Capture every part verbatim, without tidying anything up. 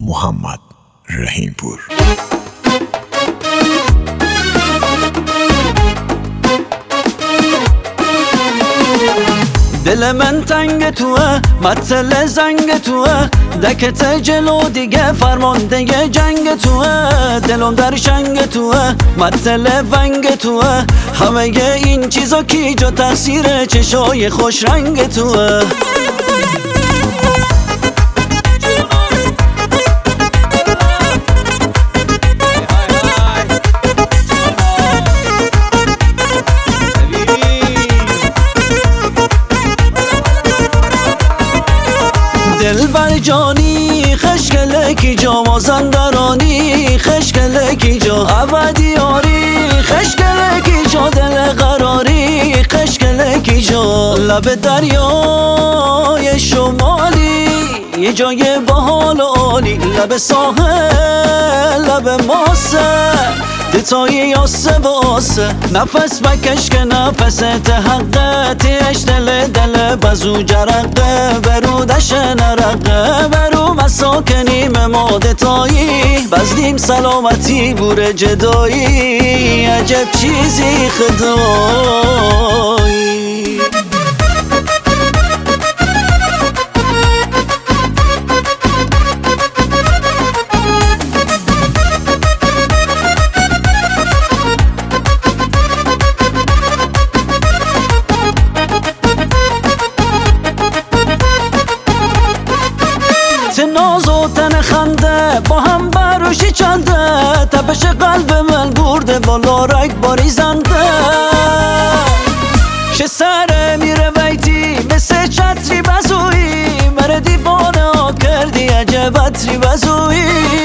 محمد رحیمپور. دل من تنگ توه، مطل زنگ توه، دکت جلو دیگه فرمانده جنگ توه. دلم در شنگ توه، مطل ونگ توه، همه این چیزا کی جا تاثیر چشای خوش رنگ توه. دل بر جانی خشکله کی جا مازندرانی، خشکله کی جا ابدیاری، خشکله کی جا دل قراری، خشکله کی جا لب دریای شمالی، یه جای باحال و عالی، لب ساحل لب ماسه دتایی یاسه و آسه، نفس بکش که نفس تحقه، تیش دل دل بزو جرقه، برودش نرقه، برو مساکنیم ما دتایی، بزدیم سلامتی بور جدایی، عجب چیزی خدایی. ناز و تن خنده با هم بروشی چنده، تپش قلب من برده بالا رگ باریزنده، شه سره میره بیتی مثل چتری بزویی، مره دیوانه ها کردی عجب عطری بزویی،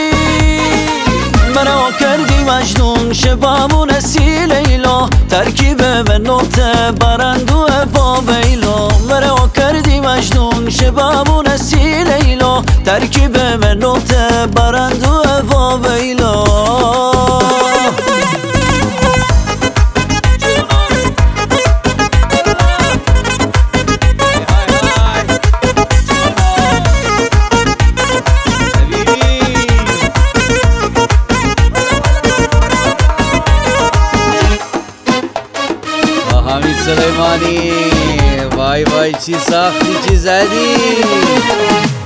مره ها کردی مجنون شبامون سی لیلا، ترکیب به نقطه برندو با بیلا، مره ها کردی مجنون شبامون سی لیلا، ترکیب به نقطه برندو با بیلا. حمید سلیمانی، وای وای چی ساختی چی زدی.